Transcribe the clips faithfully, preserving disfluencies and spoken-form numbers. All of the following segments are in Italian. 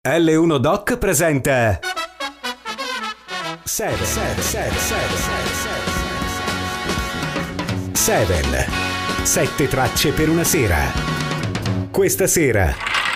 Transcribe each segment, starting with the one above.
L uno Doc presenta Seven. Seven. Seven. Seven. Seven. Sette tracce per una sera. Questa sera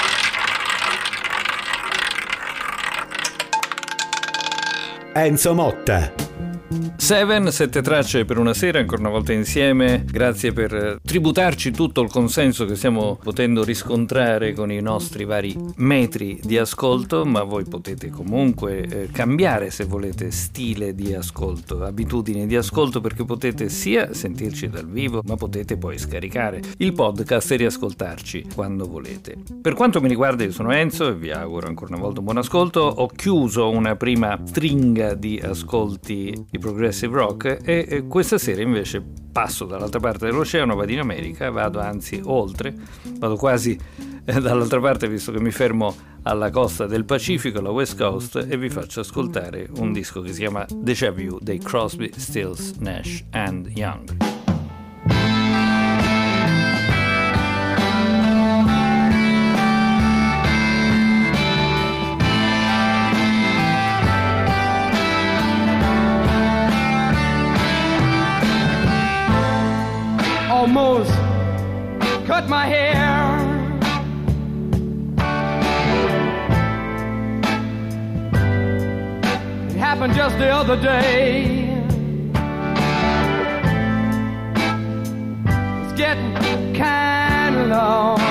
Enzo Motta. Seven, sette tracce per una sera, ancora una volta insieme. Grazie per tributarci tutto il consenso che stiamo potendo riscontrare con i nostri vari metri di ascolto, ma voi potete comunque eh, cambiare, se volete, stile di ascolto, abitudini di ascolto, perché potete sia sentirci dal vivo, ma potete poi scaricare il podcast e riascoltarci quando volete. Per quanto mi riguarda, io sono Enzo e vi auguro ancora una volta un buon ascolto. Ho chiuso una prima stringa di ascolti di Progressive Rock e, e questa sera invece passo dall'altra parte dell'oceano, vado in America, vado anzi oltre, vado quasi eh, dall'altra parte, visto che mi fermo alla costa del Pacifico, la West Coast, e vi faccio ascoltare un disco che si chiama Deja Vu dei Crosby, Stills, Nash and Young. Almost cut my hair. It happened just the other day. It's getting kinda long.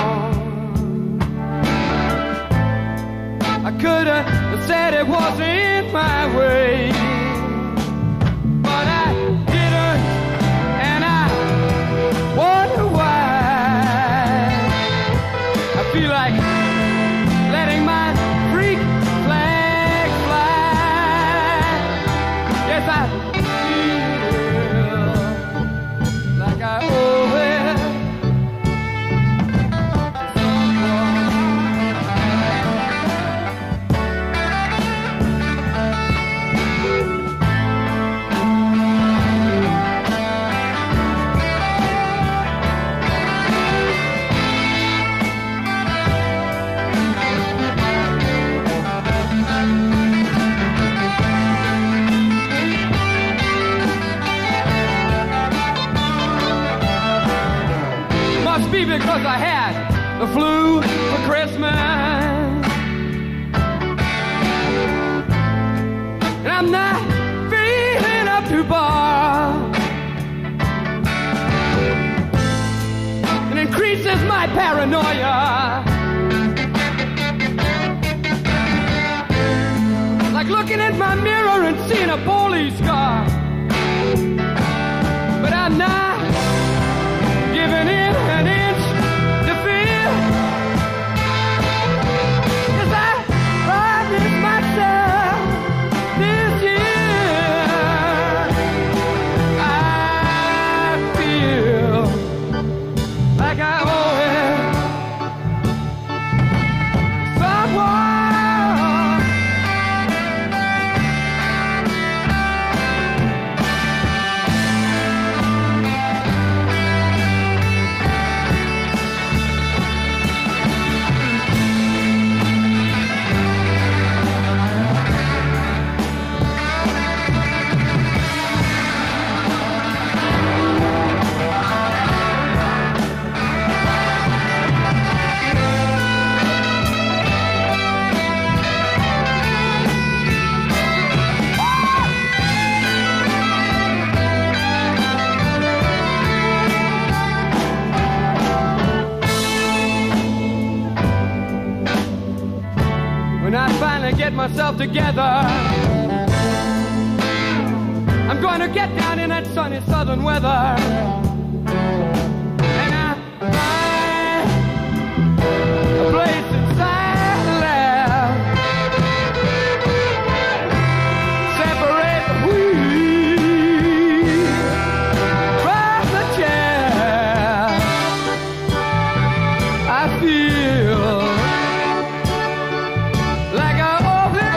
I could have said it wasn't my way, but I didn't, and I wonder why. I feel like letting my freak flag fly. Yes, I feel like I owe it to be because I had the flu for Christmas, and I'm not feeling up to bar. It increases my paranoia, like looking at my mirror and seeing a police car. But I'm not giving in an inch to fear, 'cause I promised myself this year I feel like I owe it to someone. When I finally get myself together, I'm going to get down in that sunny southern weather, and I find a place inside the lab, separate the wheat from the chair. I feel like I owe it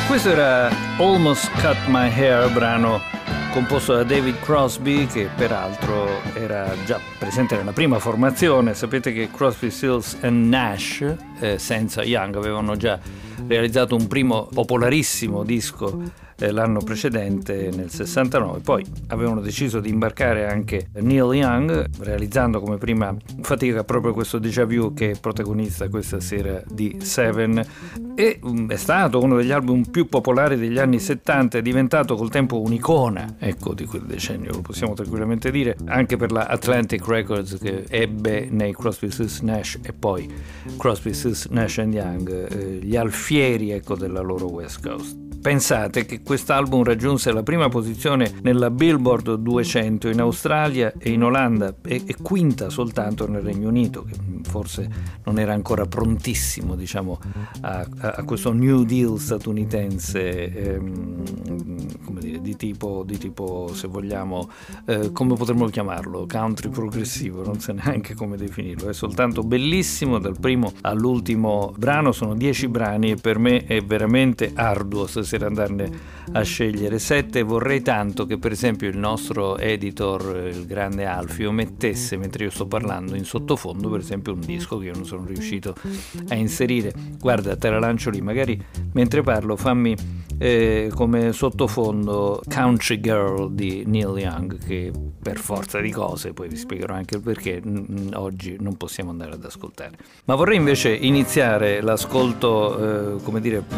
Questo era Almost Cut My Hair, brano composto da David Crosby, che peraltro era già presente nella prima formazione. Sapete che Crosby, Stills and Nash, eh, senza Young, avevano già realizzato un primo popolarissimo disco eh, l'anno precedente, nel sessantanove. Poi avevano deciso di imbarcare anche Neil Young, realizzando come prima fatica proprio questo déjà vu che è protagonista questa sera di Seven. E um, è stato uno degli album più popolari degli anni settanta, è diventato col tempo un'icona, ecco, di quel decennio, lo possiamo tranquillamente dire, anche per la Atlantic Records, che ebbe nei Crosby, Stills, Nash e poi Crosby, Stills, Nash and Young eh, gli alfieri, ecco, della loro West Coast. Pensate che quest'album raggiunse la prima posizione nella Billboard duecento in Australia e in Olanda e, e quinta soltanto nel Regno Unito, che forse non era ancora prontissimo, diciamo, a, a questo New Deal statunitense, ehm, come dire, di tipo, di tipo, se vogliamo, eh, come potremmo chiamarlo, country progressivo, non so neanche come definirlo. È soltanto bellissimo dal primo all'ultimo brano, sono dieci brani e per me è veramente arduo stasera andarne a scegliere sette. Vorrei tanto che per esempio il nostro editor, il grande Alfio, mettesse, mentre io sto parlando, in sottofondo per esempio un disco che io non sono riuscito a inserire. Guarda, te la lancio lì, magari mentre parlo fammi eh, come sottofondo Country Girl di Neil Young, che per forza di cose, poi vi spiegherò anche il perché, n- oggi non possiamo andare ad ascoltare. Ma vorrei invece iniziare l'ascolto eh, come dire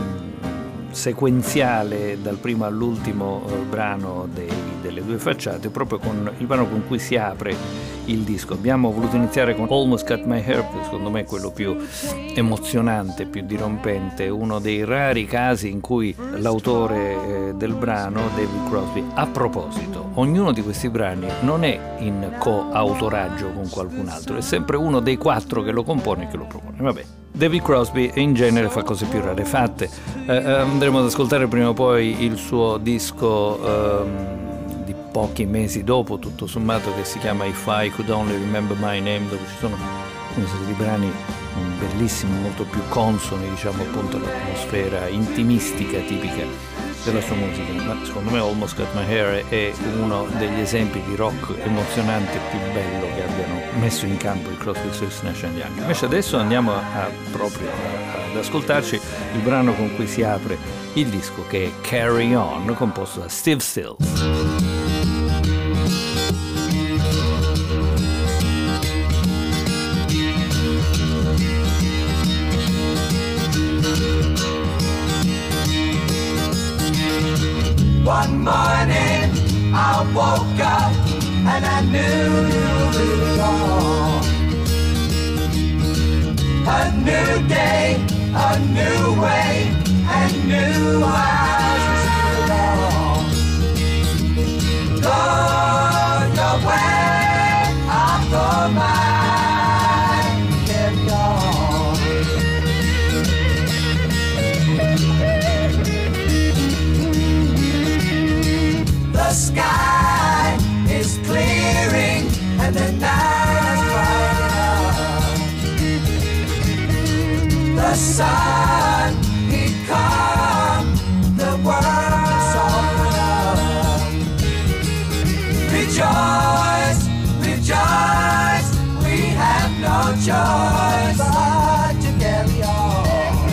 sequenziale dal primo all'ultimo eh, brano dei, delle due facciate, proprio con il brano con cui si apre il disco. Abbiamo voluto iniziare con Almost Cut My Hair, che secondo me è quello più emozionante, più dirompente, uno dei rari casi in cui l'autore eh, del brano, David Crosby, a proposito, ognuno di questi brani non è in coautoraggio con qualcun altro, è sempre uno dei quattro che lo compone e che lo propone. Vabbè, David Crosby in genere fa cose più rarefatte. Eh, andremo ad ascoltare prima o poi il suo disco ehm, di pochi mesi dopo, tutto sommato, che si chiama If I Could Only Remember My Name, dove ci sono una serie di brani bellissimi, molto più consoni, diciamo, appunto all'atmosfera intimistica tipica della sua musica. Ma secondo me Almost Cut My Hair è uno degli esempi di rock emozionante più bello che abbiano messo in campo i Crosby, Stills, Nash and Young. Invece adesso andiamo a, proprio a, ad ascoltarci il brano con cui si apre il disco, che è Carry On, composto da Steve Stills. One morning I woke up and I knew it all. A new day, a new way, and new eyes to see it all. Go your way, I'll go mine. Carry on. The sky is clearing and the night is brightening up. The sun, he come, the world soften up. Rejoice, rejoice, we have no choice but to carry on.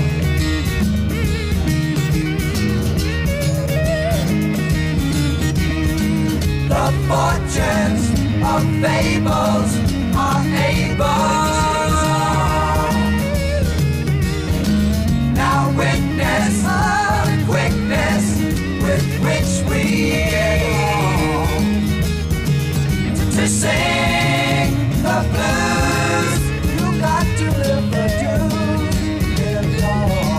The fortunes of fables are able. Now witness the quickness with which we get on. To sing the blues, you got to live the dues. Carry on.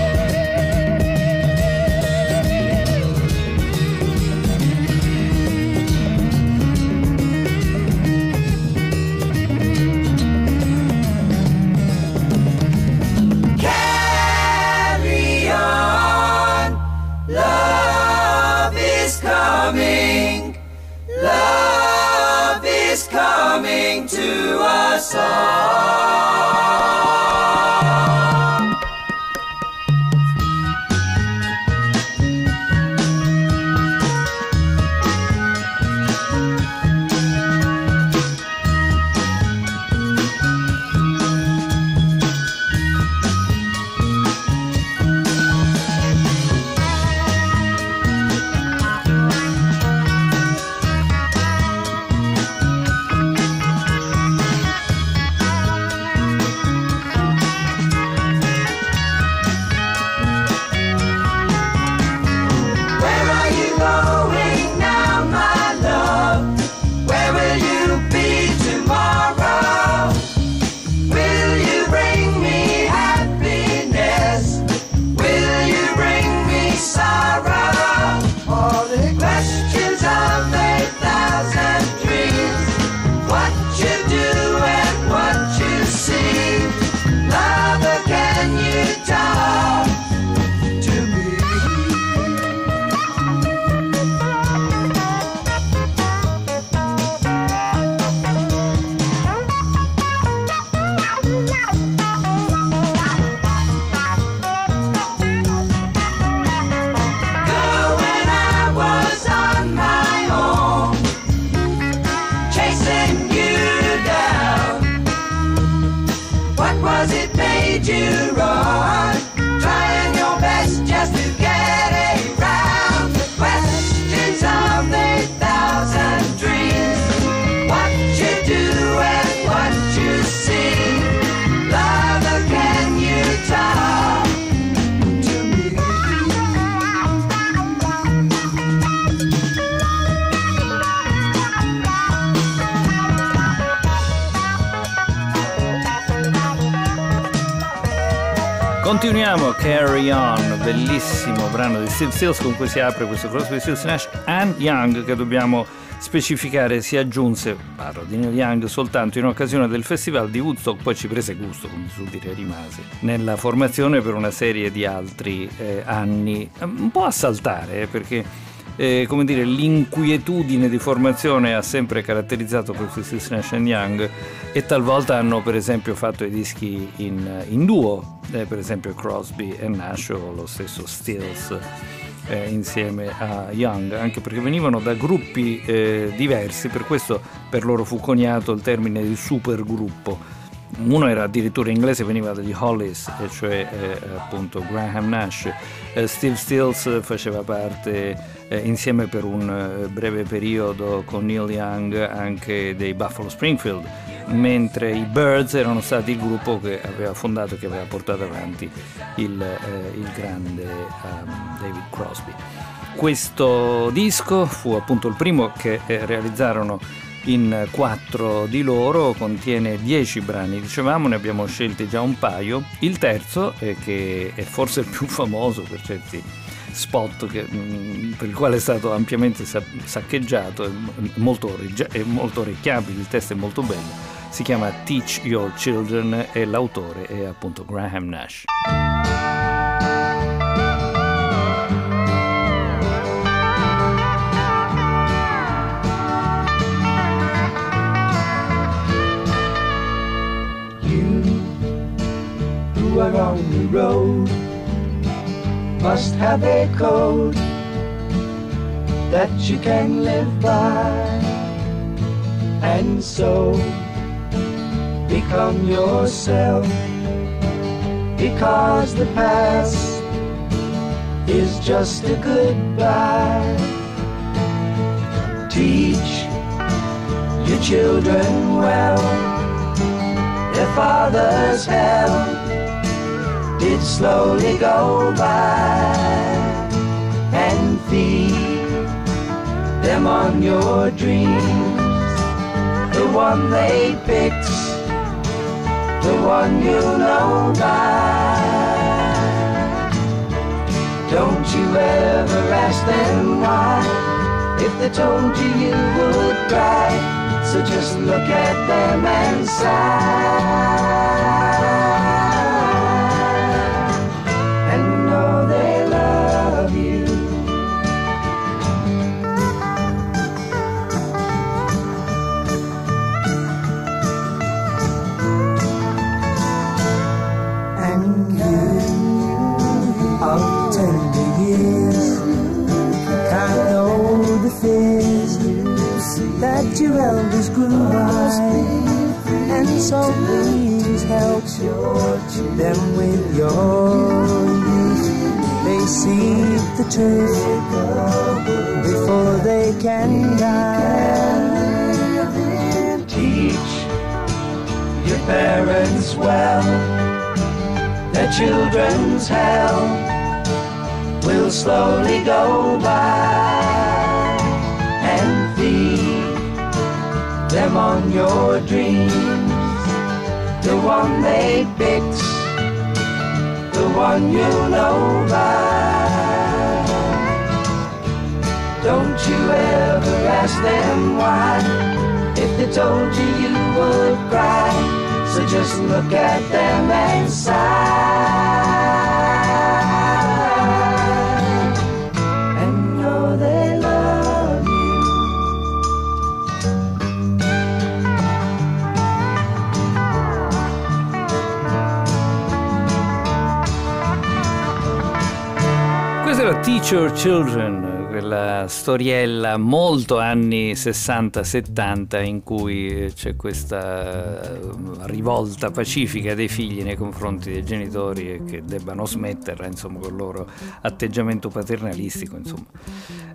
Love is coming to us all. Continuiamo, Carry On, bellissimo brano di Steve Stills con cui si apre questo Crosby, Stills Nash and Young, che dobbiamo specificare si aggiunse, parlo di Neil Young, soltanto in occasione del festival di Woodstock, poi ci prese gusto, come si suol dire, rimase nella formazione per una serie di altri eh, anni, un po' a saltare, eh, perché Eh, come dire, l'inquietudine di formazione ha sempre caratterizzato questi Stills, Nash and Young, e talvolta hanno per esempio fatto i dischi in, in duo, eh, per esempio Crosby e Nash o lo stesso Stills eh, insieme a Young, anche perché venivano da gruppi eh, diversi, per questo per loro fu coniato il termine di supergruppo. Uno era addirittura inglese, veniva dagli Hollies, e cioè eh, appunto Graham Nash. eh, Steve Stills faceva parte eh, insieme per un eh, breve periodo con Neil Young anche dei Buffalo Springfield, mentre i Byrds erano stati il gruppo che aveva fondato e che aveva portato avanti il, eh, il grande um, David Crosby. Questo disco fu appunto il primo che eh, realizzarono in quattro di loro, contiene dieci brani, dicevamo, ne abbiamo scelti già un paio. Il terzo, eh, che è forse il più famoso per certi spot, che, mh, per il quale è stato ampiamente sa- saccheggiato, è molto, è molto orecchiabile, il testo è molto bello, si chiama Teach Your Children e l'autore è appunto Graham Nash. Who are on the road must have a code that you can live by, and so become yourself, because the past is just a goodbye. Teach your children well, their father's hell did slowly go by, and feed them on your dreams, the one they picked, the one you know by. Don't you ever ask them why, if they told you you would cry, so just look at them and sigh. That your elders grew by, and so please help them with your youth. They seek the truth before they can die. Teach your parents well, their children's hell will slowly go by, and feed them on your dreams, the one they picked, the one you know by. Don't you ever ask them why, if they told you you would cry, so just look at them and sigh. Teach Your Children, quella storiella molto anni sessanta settanta in cui c'è questa rivolta pacifica dei figli nei confronti dei genitori e che debbano smetterla, insomma, con il loro atteggiamento paternalistico, insomma.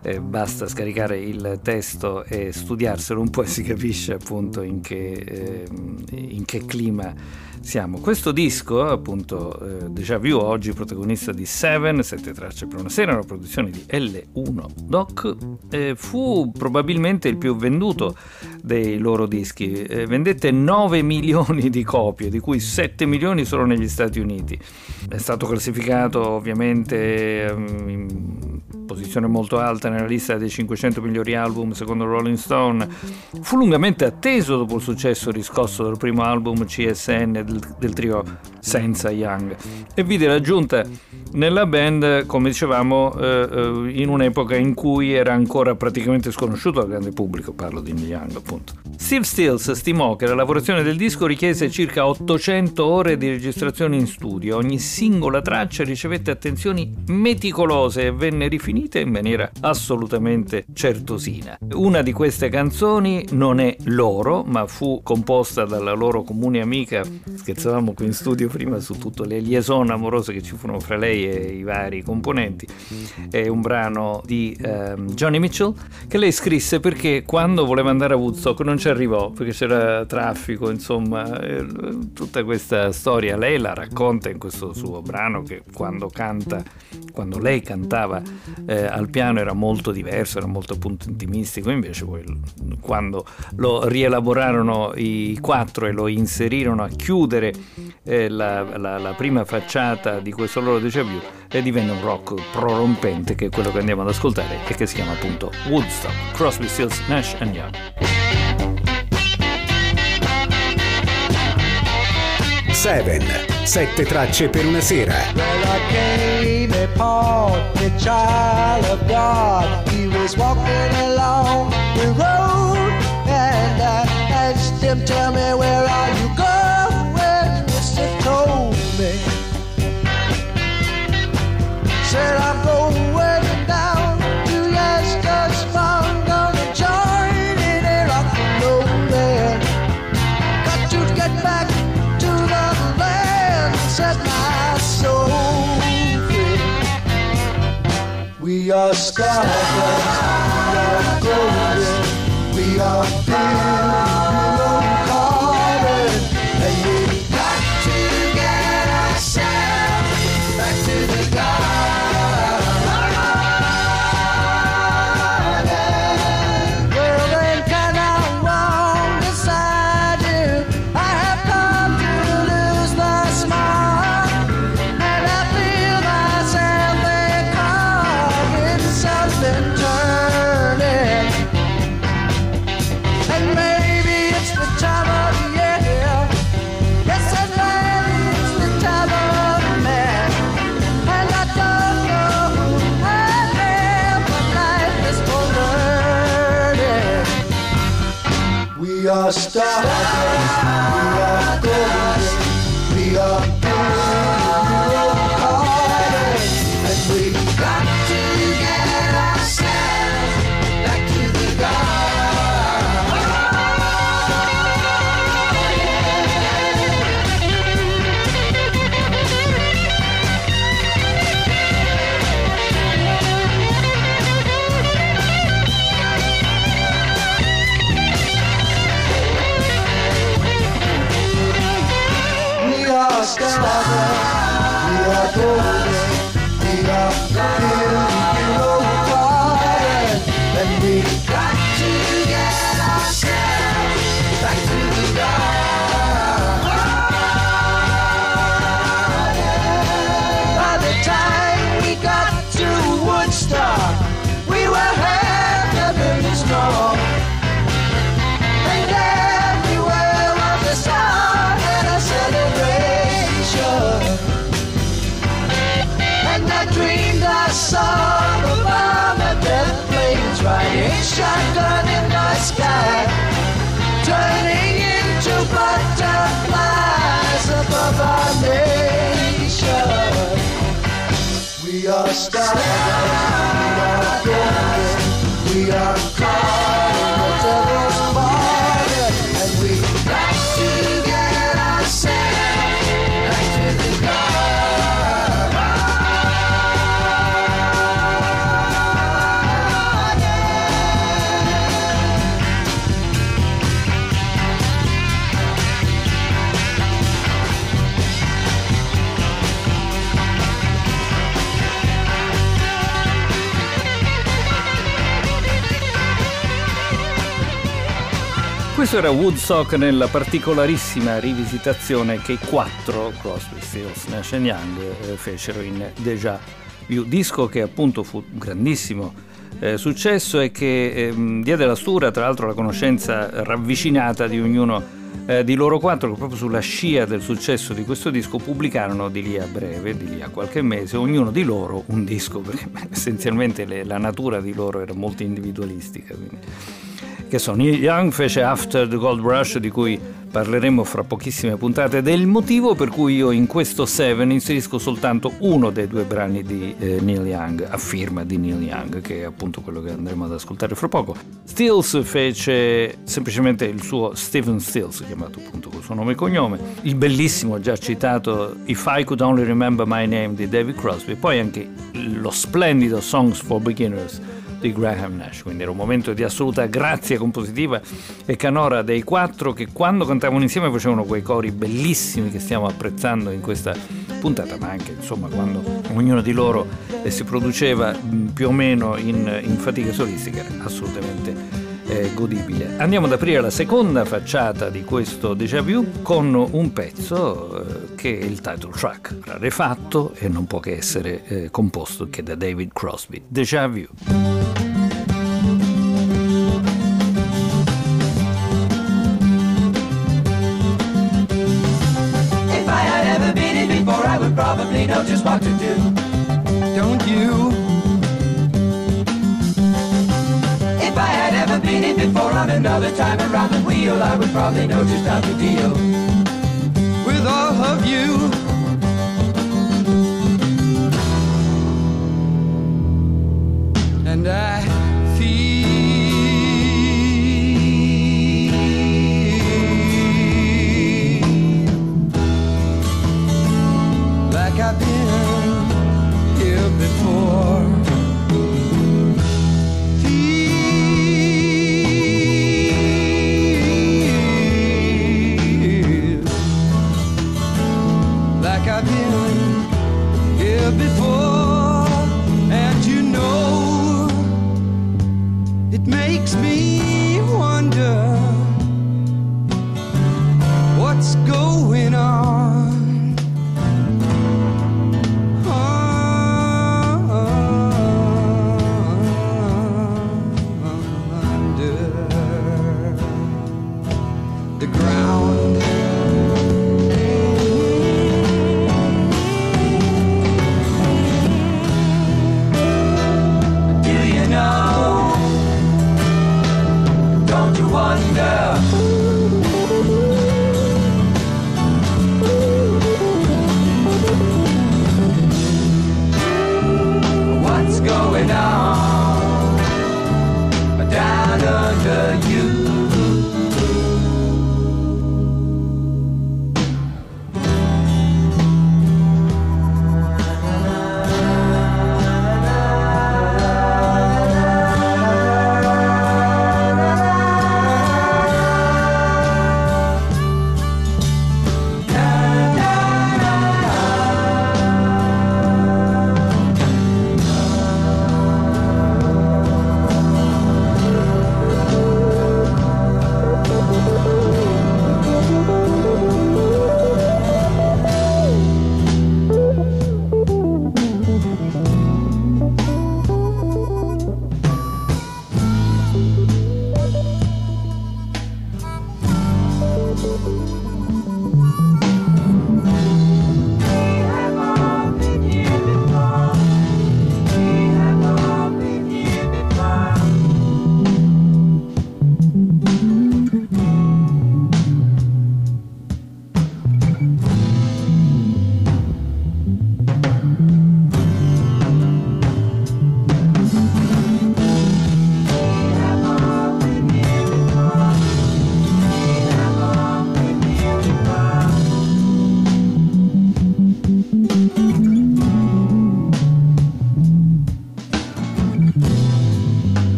eh, basta scaricare il testo e studiarselo un po' e si capisce appunto in che, eh, in che clima siamo. Questo disco, appunto, eh, Déjà Vu, oggi protagonista di Seven, sette tracce per una sera, una produzione di L uno Doc, eh, fu probabilmente il più venduto dei loro dischi. Eh, vendette nove milioni di copie, di cui sette milioni solo negli Stati Uniti. È stato classificato ovviamente um, in posizione molto alta nella lista dei cinquecento migliori album secondo Rolling Stone. Fu lungamente atteso dopo il successo riscosso dal primo album C S N del, del trio senza Young, e vide l'aggiunta nella band, come dicevamo, eh, in un'epoca in cui era ancora praticamente sconosciuto al grande pubblico. Parlo di Neil Young, appunto. Steve Stills stimò che la lavorazione del disco richiese circa ottocento ore di registrazione in studio. Ogni singola traccia ricevette attenzioni meticolose e venne rifinita in maniera assolutamente certosina. Una di queste canzoni non è loro, ma fu composta dalla loro comune amica. Scherzavamo qui in studio prima su tutte le liaison amorose che ci furono fra lei e i vari componenti. È un brano di um, Johnny Mitchell che lei scrisse perché quando voleva andare a Woodstock non ci arrivò perché c'era traffico, insomma, eh, tutta questa storia lei la racconta in questo suo brano, che quando canta, quando lei cantava eh, al piano era molto diverso, era molto appunto intimistico. Invece poi quando lo rielaborarono i quattro e lo inserirono a chiudere eh, la, la, la prima facciata di questo loro déjà vu, e divenne un rock prorompente, che è quello che andiamo ad ascoltare e che si chiama appunto Woodstock. Crosby, Stills, Nash and Young. Seven, sette tracce per una sera. Well, I came upon the child of God. He was walking along the road, and I asked him, tell me, where are you going? Mister told me. Said, I'm going down to Yesterday's Farm, gonna join in a rock and roll band. Got to get back to the land, set my soul free. We are stardust, we are golden, we are pilgrim calling, and we got to get ourselves back to the garden. Well, then can I walk beside you? I have come to lose the smile, and I feel myself becoming something turning. And maybe it's the time of year. Yes, and maybe it's the time of man. And I don't know who I am, but life is for learning. We are stardust, we are golden, we are pilgrim calling, and we got to get ourselves back to the garden. We are stardust, we are golden, we are pilgrim calling, and we got to get ourselves back to the garden. By the time we got to Woodstock, we were heavily strong, and everywhere was the sun and a celebration. And I dreamed I saw the bomb of death flames riding shotgun in the sky, turning into butterflies above our nation. We are stardust, we are golden, we are caught in the devil's bargain, and we got to get ourselves back to the garden. Questo era Woodstock nella particolarissima rivisitazione che i quattro, Crosby, Stills, Nash and Young, eh, fecero in Déjà Vu, disco che appunto fu un grandissimo eh, successo e che eh, diede la stura, tra l'altro, la conoscenza ravvicinata di ognuno eh, di loro quattro, che proprio sulla scia del successo di questo disco pubblicarono di lì a breve, di lì a qualche mese, ognuno di loro un disco, perché essenzialmente le, la natura di loro era molto individualistica, quindi. Che so, Neil Young fece After the Gold Rush, di cui parleremo fra pochissime puntate, ed è il motivo per cui io in questo Seven inserisco soltanto uno dei due brani di eh, Neil Young, a firma di Neil Young, che è appunto quello che andremo ad ascoltare fra poco. Stills fece semplicemente il suo Stephen Stills, chiamato appunto col suo nome e cognome, il bellissimo, già citato If I Could Only Remember My Name di David Crosby, poi anche lo splendido Songs for Beginners di Graham Nash, quindi era un momento di assoluta grazia compositiva e canora dei quattro, che quando cantavano insieme facevano quei cori bellissimi che stiamo apprezzando in questa puntata, ma anche insomma quando ognuno di loro si produceva più o meno in, in fatica solistica, era assolutamente eh, godibile. Andiamo ad aprire la seconda facciata di questo Déjà Vu con un pezzo eh, che è il title track, rarefatto e non può che essere eh, composto che da David Crosby, Déjà Vu. I would probably know just what to do. Don't you? If I had ever been in before on another time around the wheel, I would probably know just how to deal with all of you. And I feel like I've been here before. Feel like I've been here before. And you know, it makes me wonder what's going on.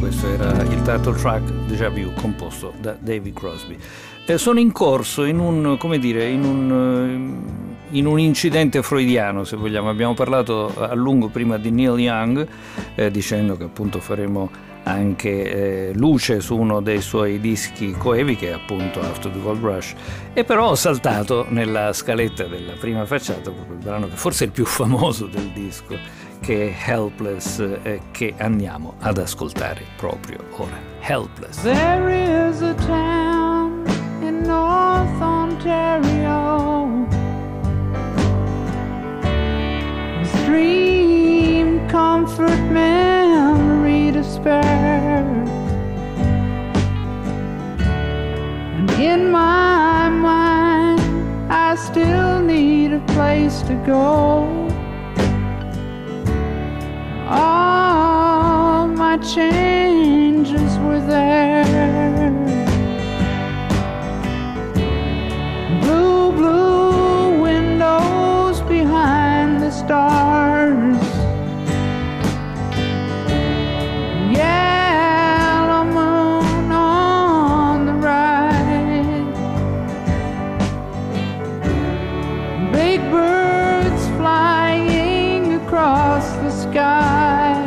questo era il title track Déjà Vu composto da David Crosby. Eh, sono in corso in un, come dire, in un, in un incidente freudiano, se vogliamo. Abbiamo parlato a lungo prima di Neil Young, eh, dicendo che appunto faremo anche eh, luce su uno dei suoi dischi coevi, che è appunto After the Gold Rush, e però ho saltato nella scaletta della prima facciata proprio il brano che forse è il più famoso del disco, che è Helpless, eh, che andiamo ad ascoltare proprio ora. Helpless. There is a town in North Ontario, a stream, comfort, memory, despair, and in my mind I still need a place to go. All my changes were there. Blue, blue windows behind the stars, yellow moon on the right, big birds flying across the sky,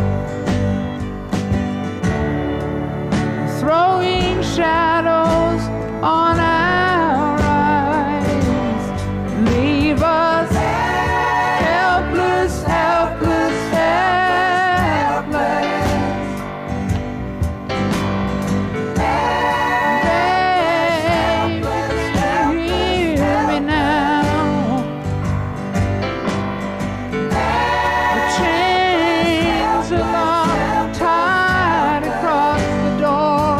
throwing shadows on our eyes. Leave us helpless, helpless, helpless. Baby, hear me now. The chains are locked tight across the door.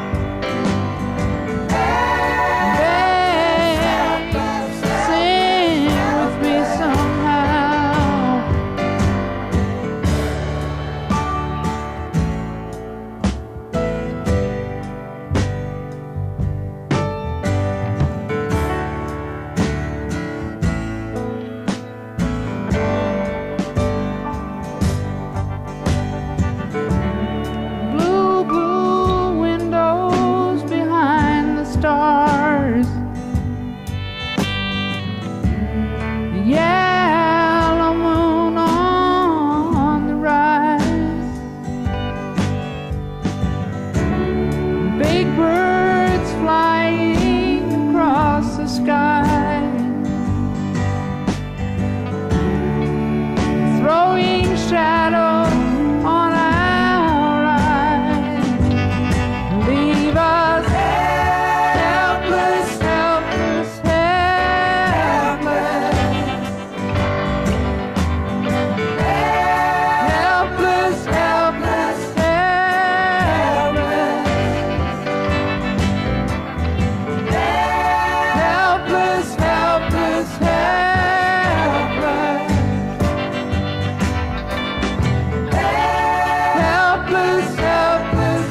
Sing with me somehow. Blue, blue windows behind the stars, yellow moon on the rise, big birds flying across the sky, throwing shadows on our eyes. Leave us helpless, helpless, helpless. Helpless, helpless, helpless. Helpless, helpless, helpless. Helpless, helpless,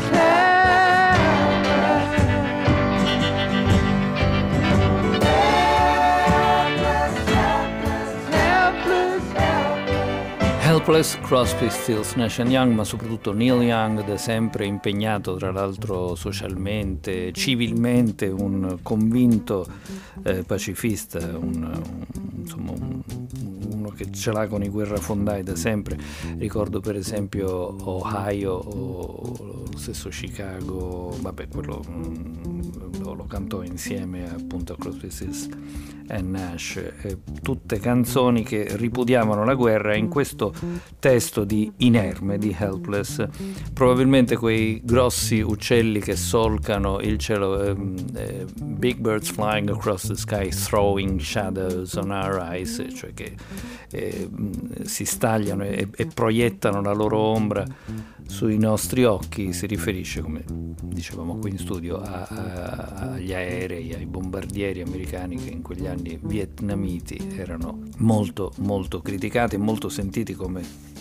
helpless. Helpless, Crosby, Stills, Nash and Young, ma soprattutto Neil Young, da sempre impegnato tra l'altro socialmente, civilmente, un convinto eh, pacifista, un, un, insomma un, uno che ce l'ha con i guerrafondai da sempre. Ricordo per esempio Ohio o lo stesso Chicago, vabbè quello mm, lo, lo cantò insieme appunto a Crosby, Stills e Nash, eh, tutte canzoni che ripudiavano la guerra. In questo testo di Inerme, di Helpless, probabilmente quei grossi uccelli che solcano il cielo, eh, eh, big birds flying across the sky throwing shadows on our eyes, cioè che eh, si stagliano e, e proiettano la loro ombra sui nostri occhi, si riferisce, come dicevamo qui in studio, a, a, agli aerei, ai bombardieri americani che in quegli anni vietnamiti erano molto molto criticati e molto sentiti come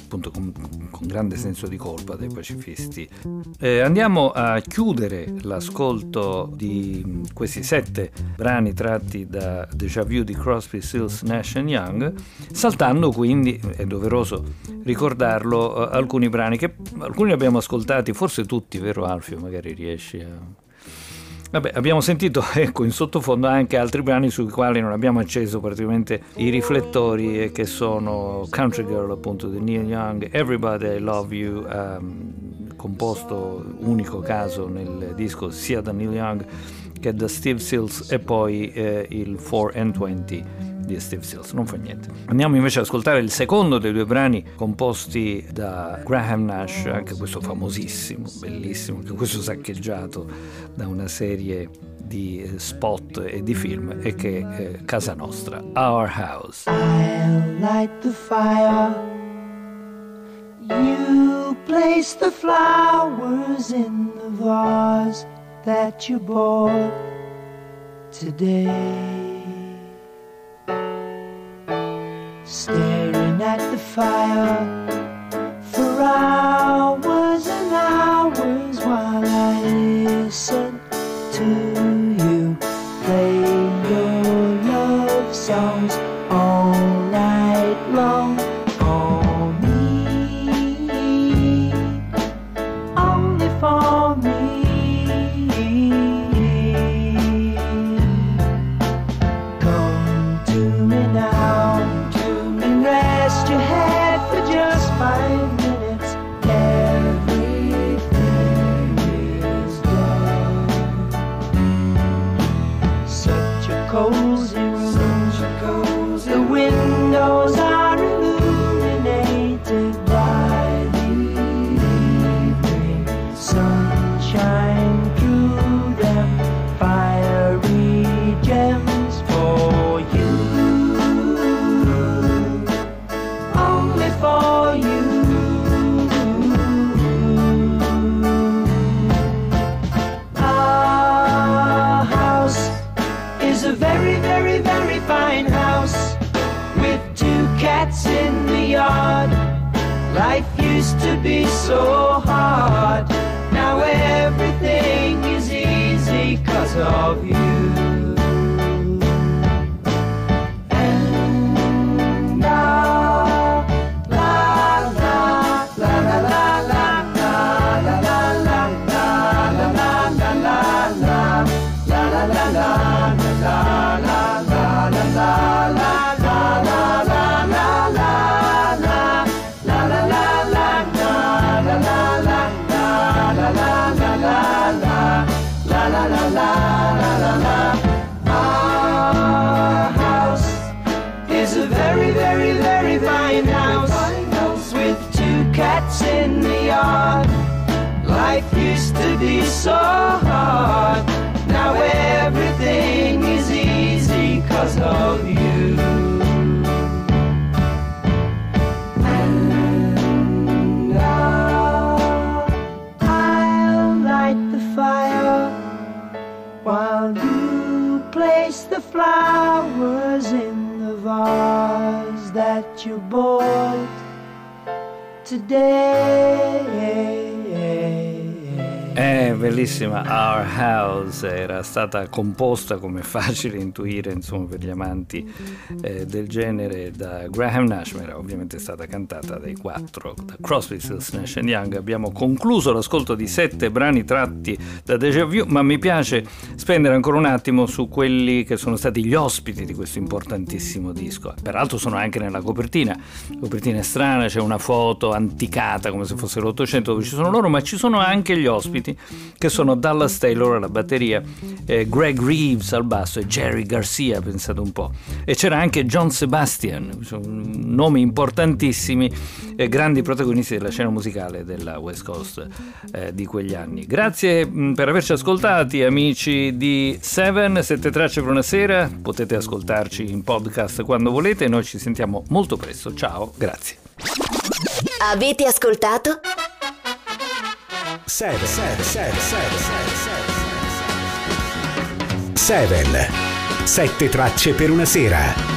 appunto con, con grande senso di colpa dei pacifisti. Eh, andiamo a chiudere l'ascolto di questi sette brani tratti da Déjà Vu di Crosby, Stills, Nash and Young, saltando quindi, è doveroso ricordarlo, uh, alcuni brani che alcuni abbiamo ascoltati, forse tutti, vero Alfio? Magari riesci a... Vabbè, abbiamo sentito, ecco, in sottofondo anche altri brani sui quali non abbiamo acceso praticamente i riflettori, e che sono Country Girl, appunto, di Neil Young, Everybody I Love You, um, composto unico caso nel disco sia da Neil Young che da Steve Stills, e poi eh, il four and twenty di Steve Stills. Non fa niente. Andiamo invece ad ascoltare il secondo dei due brani composti da Graham Nash, anche questo famosissimo, bellissimo, anche questo saccheggiato da una serie di spot e di film, e che è Casa Nostra, Our House. I'll light the fire. You place the flowers in the vase that you bought today. Staring at the fire for hours and hours while I listen to you play your love songs all night long. For me, only for me. Come to me now, rest your head for just five minutes. Everything is done. Such a cozy room, such a cozy. The windows are illuminated by the evening sunshine through them, fiery gems for you. For you, our house is a very, very, very fine house with two cats in the yard. Life used to be so hard, now everything is easy 'cause of you. Our house is a very, very, very fine house with two cats in the yard. Life used to be so hard, now everything is easy 'cause of you. And now I'll light the fire while you place the flowers in the vase that you bought today. È bellissima. Our House era stata composta, come è facile intuire, insomma, per gli amanti eh, del genere, da Graham Nash, ma era ovviamente stata cantata dai quattro, da Crosby, Stills, Nash and Young. Abbiamo concluso l'ascolto di sette brani tratti da Déjà Vu, ma mi piace spendere ancora un attimo su quelli che sono stati gli ospiti di questo importantissimo disco. Peraltro sono anche nella copertina. La copertina è strana, c'è una foto anticata come se fosse l'Ottocento dove ci sono loro, ma ci sono anche gli ospiti, che sono Dallas Taylor alla batteria, eh, Greg Reeves al basso e Jerry Garcia, pensate un po'. E c'era anche John Sebastian, nomi importantissimi, eh, grandi protagonisti della scena musicale della West Coast eh, di quegli anni. Grazie mh, per averci ascoltati, amici di Seven, sette tracce per una sera. Potete ascoltarci in podcast quando volete, noi ci sentiamo molto presto. Ciao, grazie. Avete ascoltato? Seven, seven, seven, seven, seven, sette tracce per una sera.